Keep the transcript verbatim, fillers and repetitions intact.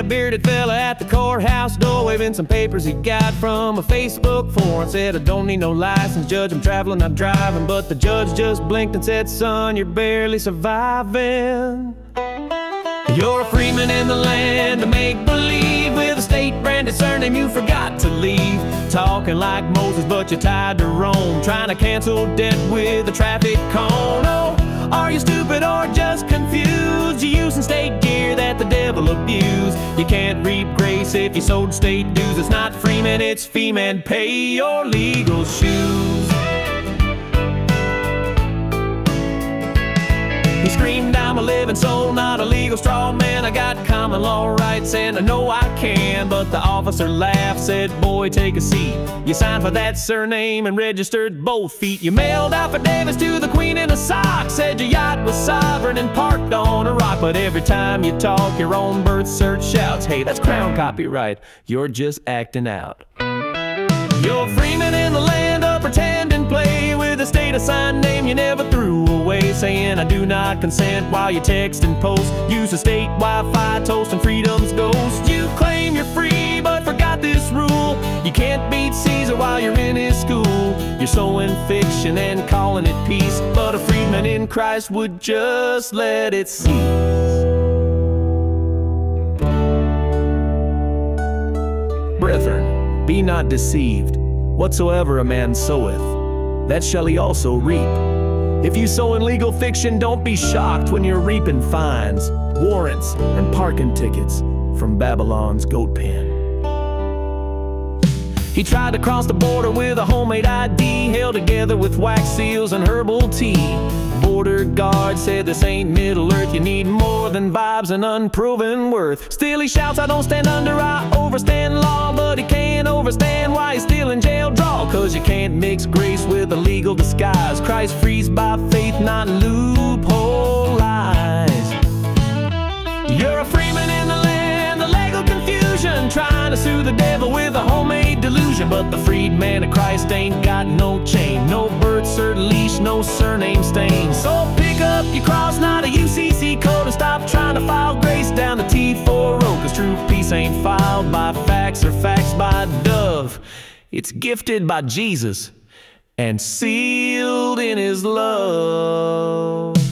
bearded fella at the courthouse door, waving some papers he got from a Facebook forum. Said, I don't need no license, judge, I'm traveling, not driving. But the judge just blinked and said, son, you're barely surviving. You're a freeman in the land of make-believe, with a state-branded surname you forgot to leave. Talking like Moses, but you're tied to Rome, trying to cancel debt with a traffic cone. Oh, are you stupid or just confused? You're using state gear that the devil abused. You can't reap grace if you sold state dues. It's not freeman, it's fee-man. Pay your legal shoes. He screamed, I'm a living soul, not a legal straw man. I got common law rights and I know I can. But the officer laughed, said, boy, take a seat. You signed for that surname and registered both feet. You mailed affidavits to the queen in a sock, said your yacht was sovereign and parked on a rock. But every time you talk, your own birth cert shouts, hey, that's crown copyright, you're just acting out. You're freeman in the land of pretend and play, with a state-assigned name you never threw away, saying I do not consent while you text and post. Use the state Wi-Fi, toasting freedom's ghost. You claim you're free but forgot this rule: you can't beat Caesar while you're in his school. You're sowing fiction and calling it peace, but a freedman in Christ would just let it cease. Brethren, be not deceived. Whatsoever a man soweth, that shall he also reap. If you sow in legal fiction, don't be shocked when you're reaping fines, warrants, and parking tickets from Babylon's goat pen. He tried to cross the border with a homemade I D, held together with wax seals and herbal tea. Border guard said, this ain't Middle Earth, you need more than vibes and unproven worth. Still he shouts, I don't stand under, I overstand law. But he can't overstand why he's still in jail draw. Cause you can't mix grace with a legal disguise. Christ frees by faith, not loophole lies. You're a freeman in the land of legal confusion, trying to sue the devil with a homemade delusion. But the freed man of Christ ain't got no chain, no birth cert leash, no surname stain. So pick up your cross, not a U C C code, and stop trying to file grace down the T four road. Cause true peace ain't filed by fax or faxed by dove. It's gifted by Jesus and sealed in his love.